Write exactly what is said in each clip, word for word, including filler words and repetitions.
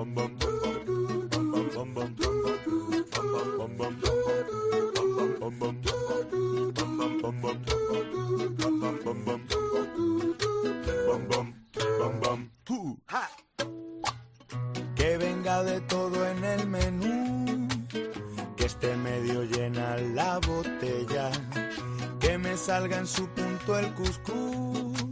Que venga de todo en el menú, que esté medio llena la botella, que me salga en su punto el cuscús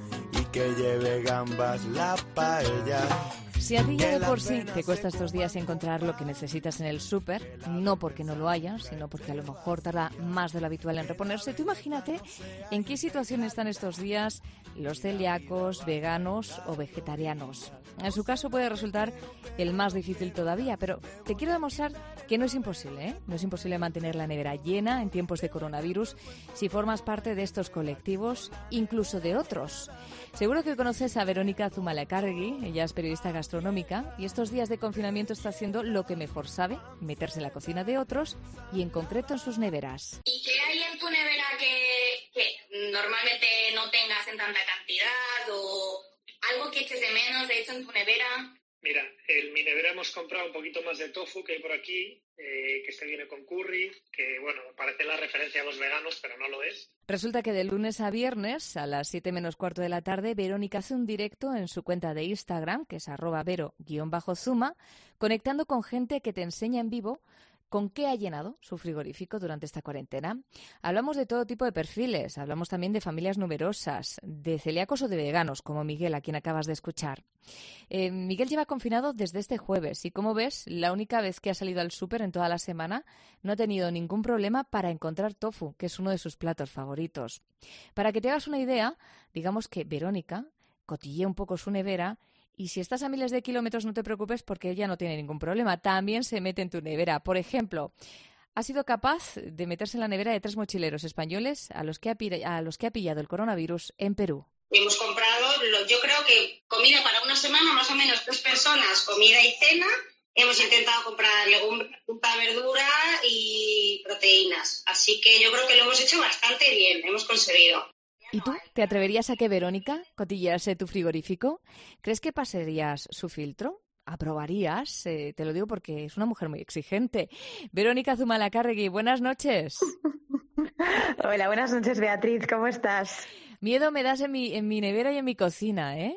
y que lleve gambas la paella. Si a ti ya de por sí te cuesta estos días encontrar lo que necesitas en el súper, no porque no lo haya, sino porque a lo mejor tarda más de lo habitual en reponerse, tú imagínate en qué situación están estos días los celíacos, veganos o vegetarianos. En su caso puede resultar el más difícil todavía, pero te quiero demostrar que no es imposible, ¿eh? No es imposible mantener la nevera llena en tiempos de coronavirus si formas parte de estos colectivos, incluso de otros. Seguro que conoces a Verónica Zumalacárregui, ella es periodista gastronómica y estos días de confinamiento está haciendo lo que mejor sabe, meterse en la cocina de otros y en concreto en sus neveras. ¿Y qué hay en tu nevera que, que normalmente no tengas en tanta cantidad o algo que eches de menos, de hecho, en tu nevera? Mira, en mi nevera hemos comprado un poquito más de tofu que hay por aquí, eh, que este viene con curry, que bueno, parece la referencia a los veganos, pero no lo es. Resulta que de lunes a viernes, a las siete menos cuarto de la tarde, Verónica hace un directo en su cuenta de Instagram, que es arroba vero-zuma, conectando con gente que te enseña en vivo con qué ha llenado su frigorífico durante esta cuarentena. Hablamos de todo tipo de perfiles, hablamos también de familias numerosas, de celíacos o de veganos, como Miguel, a quien acabas de escuchar. Eh, Miguel lleva confinado desde este jueves y, como ves, la única vez que ha salido al súper en toda la semana no ha tenido ningún problema para encontrar tofu, que es uno de sus platos favoritos. Para que te hagas una idea, digamos que Verónica cotillea un poco su nevera. Y si estás a miles de kilómetros, no te preocupes porque ella no tiene ningún problema. También se mete en tu nevera. Por ejemplo, ha sido capaz de meterse en la nevera de tres mochileros españoles a los que ha, a los que ha pillado el coronavirus en Perú. Hemos comprado, yo creo que comida para una semana, más o menos tres personas, comida y cena. Hemos intentado comprar legumbre, fruta, verdura y proteínas. Así que yo creo que lo hemos hecho bastante bien, hemos conseguido. ¿Y tú? ¿Te atreverías a que Verónica cotillease tu frigorífico? ¿Crees que pasarías su filtro? ¿Aprobarías? Eh, te lo digo porque es una mujer muy exigente. Verónica Zumalacárregui, buenas noches. Hola, buenas noches, Beatriz, ¿cómo estás? Miedo me das en mi, en mi nevera y en mi cocina, ¿eh?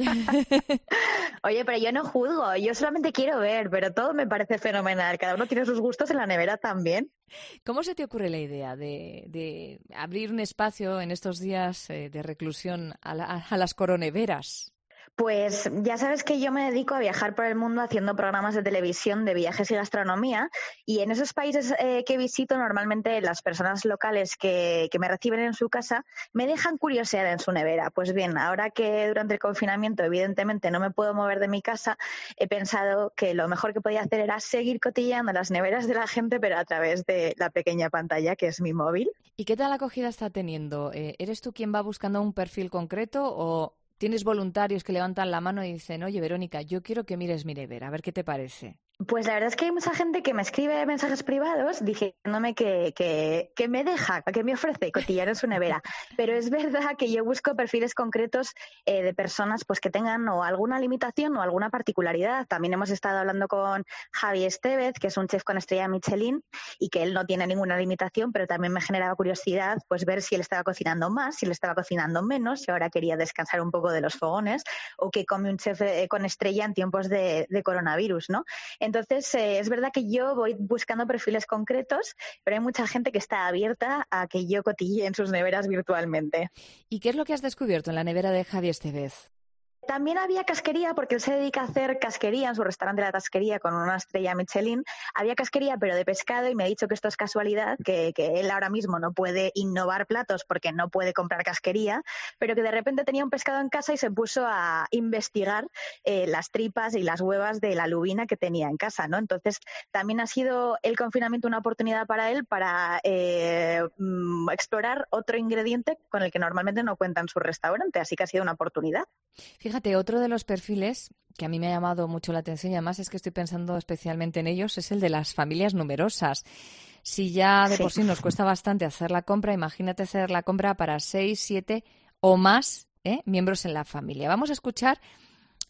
Oye, pero yo no juzgo, yo solamente quiero ver, pero todo me parece fenomenal. Cada uno tiene sus gustos en la nevera también. ¿Cómo se te ocurre la idea de, de abrir un espacio en estos días eh, de reclusión a, la, a las coroneveras? Pues ya sabes que yo me dedico a viajar por el mundo haciendo programas de televisión de viajes y gastronomía, y en esos países eh, que visito normalmente las personas locales que, que me reciben en su casa me dejan curiosear en su nevera. Pues bien, ahora que durante el confinamiento evidentemente no me puedo mover de mi casa, he pensado que lo mejor que podía hacer era seguir cotilleando las neveras de la gente, pero a través de la pequeña pantalla que es mi móvil. ¿Y qué tal acogida está teniendo? Eh, ¿Eres tú quien va buscando un perfil concreto o tienes voluntarios que levantan la mano y dicen, oye, Verónica, yo quiero que mires mi nevera, a ver qué te parece? Pues la verdad es que hay mucha gente que me escribe mensajes privados diciéndome que, que, que me deja, que me ofrece cotillar en su nevera. Pero es verdad que yo busco perfiles concretos eh, de personas pues que tengan o alguna limitación o alguna particularidad. También hemos estado hablando con Javi Estevez, que es un chef con estrella Michelin, y que él no tiene ninguna limitación, pero también me generaba curiosidad pues ver si él estaba cocinando más, si él estaba cocinando menos, si ahora quería descansar un poco de los fogones, o qué come un chef eh, con estrella en tiempos de, de coronavirus, ¿no? Entonces, eh, es verdad que yo voy buscando perfiles concretos, pero hay mucha gente que está abierta a que yo cotille en sus neveras virtualmente. ¿Y qué es lo que has descubierto en la nevera de Javi Estevez? También había casquería, porque él se dedica a hacer casquería en su restaurante La Tasquería con una estrella Michelin. Había casquería, pero de pescado, y me ha dicho que esto es casualidad, que, que él ahora mismo no puede innovar platos porque no puede comprar casquería, pero que de repente tenía un pescado en casa y se puso a investigar eh, las tripas y las huevas de la lubina que tenía en casa, ¿no? Entonces, también ha sido el confinamiento una oportunidad para él para eh, mm, explorar otro ingrediente con el que normalmente no cuenta en su restaurante, así que ha sido una oportunidad. Fíjate, otro de los perfiles que a mí me ha llamado mucho la atención y además es que estoy pensando especialmente en ellos es el de las familias numerosas. Si ya de sí. por sí nos cuesta bastante hacer la compra, imagínate hacer la compra para seis, siete o más ¿eh? miembros en la familia. Vamos a escuchar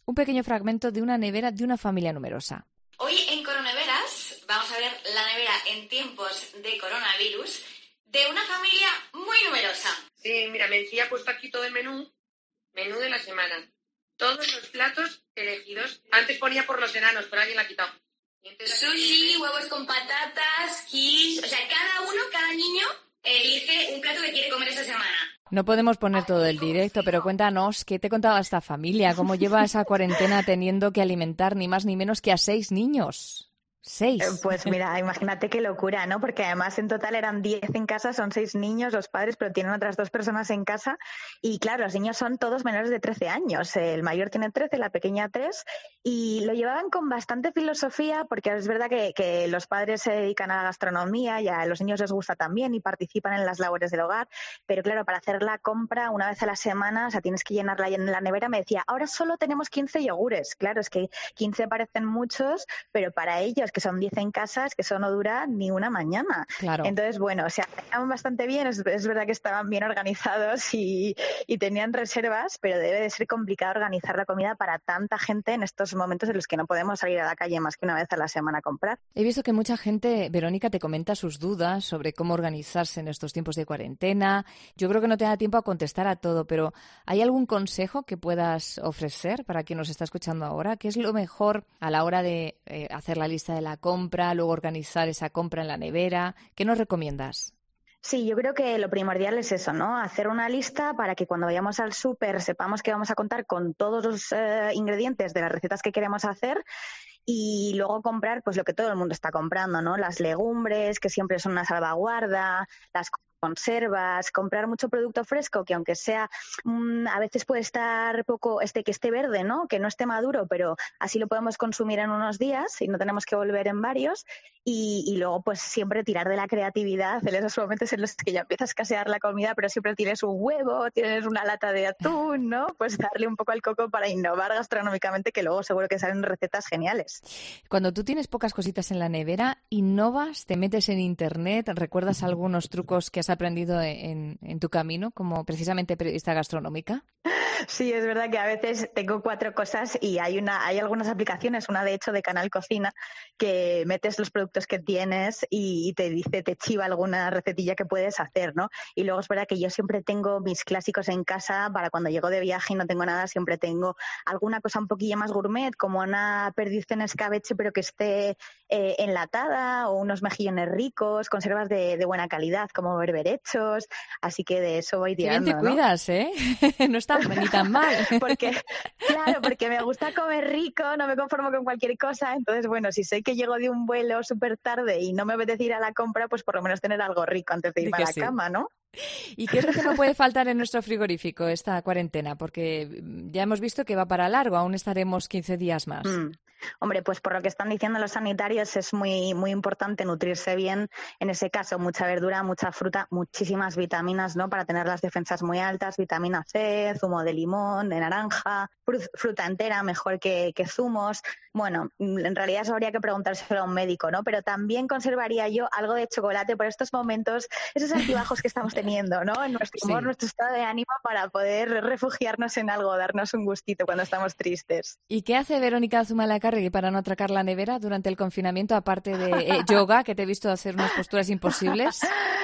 un pequeño fragmento de una nevera de una familia numerosa. Hoy en Coroneveras vamos a ver la nevera en tiempos de coronavirus de una familia muy numerosa. Sí, mira, Mencía ha puesto aquí todo el menú, menú de la semana. Todos los platos elegidos. Antes ponía por los enanos, pero alguien la ha quitado. Sushi, huevos con patatas, quiche... O sea, cada uno, cada niño elige un plato que quiere comer esa semana. No podemos poner todo el directo, pero cuéntanos, ¿qué te contaba esta familia? ¿Cómo lleva esa cuarentena teniendo que alimentar ni más ni menos que a seis niños? Seis. Pues mira, imagínate qué locura, ¿no? Porque además en total eran diez en casa, son seis niños, los padres, pero tienen otras dos personas en casa. Y claro, los niños son todos menores de trece años. El mayor tiene trece, la pequeña tres. Y lo llevaban con bastante filosofía, porque es verdad que, que los padres se dedican a la gastronomía y a los niños les gusta también y participan en las labores del hogar. Pero claro, para hacer la compra una vez a la semana, o sea, tienes que llenarla en la nevera. Me decía, ahora solo tenemos quince yogures. Claro, es que quince parecen muchos, pero para ellos, que son diez en casa, es que eso no dura ni una mañana. Claro. Entonces, bueno, o sea, estaban bastante bien, es, es verdad que estaban bien organizados y, y tenían reservas, pero debe de ser complicado organizar la comida para tanta gente en estos momentos en los que no podemos salir a la calle más que una vez a la semana a comprar. He visto que mucha gente, Verónica, te comenta sus dudas sobre cómo organizarse en estos tiempos de cuarentena. Yo creo que no te da tiempo a contestar a todo, pero ¿hay algún consejo que puedas ofrecer para quien nos está escuchando ahora? ¿Qué es lo mejor a la hora de eh, hacer la lista de la compra? compra, luego organizar esa compra en la nevera? ¿Qué nos recomiendas? Sí, yo creo que lo primordial es eso, ¿no? Hacer una lista para que cuando vayamos al súper sepamos que vamos a contar con todos los eh, ingredientes de las recetas que queremos hacer y luego comprar pues lo que todo el mundo está comprando, ¿no? Las legumbres, que siempre son una salvaguarda, las conservas, comprar mucho producto fresco que aunque sea mmm, a veces puede estar poco este que esté verde, ¿no? Que no esté maduro, pero así lo podemos consumir en unos días y no tenemos que volver en varios y, y luego pues siempre tirar de la creatividad en esos momentos en los que ya empieza a escasear la comida, pero siempre tienes un huevo, tienes una lata de atún, ¿no? Pues darle un poco al coco para innovar gastronómicamente, que luego seguro que salen recetas geniales. Cuando tú tienes pocas cositas en la nevera, innovas, te metes en internet, ¿recuerdas algunos trucos que has aprendido en, en tu camino como precisamente periodista gastronómica? Sí, es verdad que a veces tengo cuatro cosas y hay una, hay algunas aplicaciones, una de hecho de Canal Cocina, que metes los productos que tienes y te dice, te chiva alguna recetilla que puedes hacer, ¿no? Y luego es verdad que yo siempre tengo mis clásicos en casa para cuando llego de viaje y no tengo nada, siempre tengo alguna cosa un poquillo más gourmet, como una perdiz en escabeche pero que esté eh, enlatada, o unos mejillones ricos, conservas de, de buena calidad como berberechos, así que de eso voy tirando. Qué bien te ¿no? cuidas, ¿eh? No está ni tan mal. Porque, claro, porque me gusta comer rico, no me conformo con cualquier cosa, entonces bueno, si sé que llego de un vuelo súper tarde y no me apetece ir a la compra, pues por lo menos tener algo rico antes de irme a la sí. cama, ¿no? ¿Y qué es lo que no puede faltar en nuestro frigorífico esta cuarentena? Porque ya hemos visto que va para largo, aún estaremos quince días más. Mm. Hombre, pues por lo que están diciendo los sanitarios es muy muy importante nutrirse bien, en ese caso mucha verdura, mucha fruta, muchísimas vitaminas, ¿no? Para tener las defensas muy altas, vitamina C, zumo de limón, de naranja, fruta entera, mejor que, que zumos. Bueno, en realidad eso habría que preguntárselo a un médico, ¿no? Pero también conservaría yo algo de chocolate por estos momentos, esos altibajos que estamos teniendo, ¿no? En nuestro humor, sí. Nuestro estado de ánimo, para poder refugiarnos en algo, darnos un gustito cuando estamos tristes. ¿Y qué hace Verónica Zumalacárregui para no atracar la nevera durante el confinamiento, aparte de eh, yoga, que te he visto hacer unas posturas imposibles?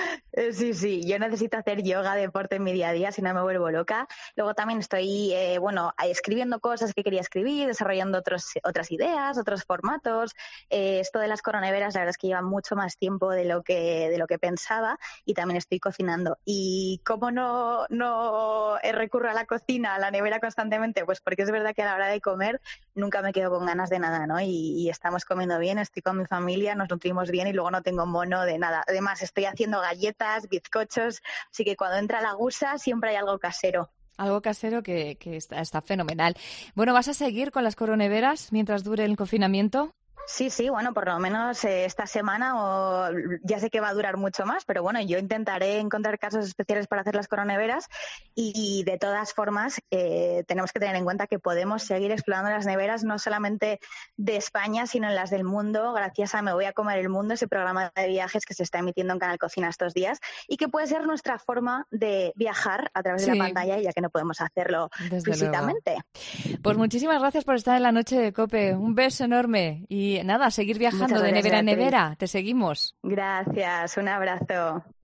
Sí, sí, yo necesito hacer yoga, deporte en mi día a día, si no me vuelvo loca. Luego también estoy, eh, bueno, escribiendo cosas que quería escribir, desarrollando otros, otras ideas, otros formatos. Eh, esto de las coroneveras, la verdad es que lleva mucho más tiempo de lo que de lo que pensaba, y también estoy cocinando. ¿Y cómo no, no recurro a la cocina, a la nevera constantemente? Pues porque es verdad que a la hora de comer nunca me quedo con ganas de nada, ¿no? Y, y estamos comiendo bien, estoy con mi familia, nos nutrimos bien y luego no tengo mono de nada. Además, estoy haciendo galletas, bizcochos, así que cuando entra la gusa siempre hay algo casero. Algo casero que, que está, está fenomenal. Bueno, ¿vas a seguir con las coroneveras mientras dure el confinamiento? Sí, sí, bueno, por lo menos eh, esta semana, o ya sé que va a durar mucho más, pero bueno, yo intentaré encontrar casos especiales para hacer las coroneveras y, y de todas formas eh, tenemos que tener en cuenta que podemos seguir explorando las neveras no solamente de España, sino en las del mundo, gracias a Me Voy a Comer el Mundo, ese programa de viajes que se está emitiendo en Canal Cocina estos días y que puede ser nuestra forma de viajar a través Sí. de la pantalla, ya que no podemos hacerlo Desde físicamente. luego. Pues muchísimas gracias por estar en la noche de COPE. Un beso enorme. Y nada, seguir viajando Muchas de gracias, nevera en Beatriz. nevera. Te seguimos. Gracias, un abrazo.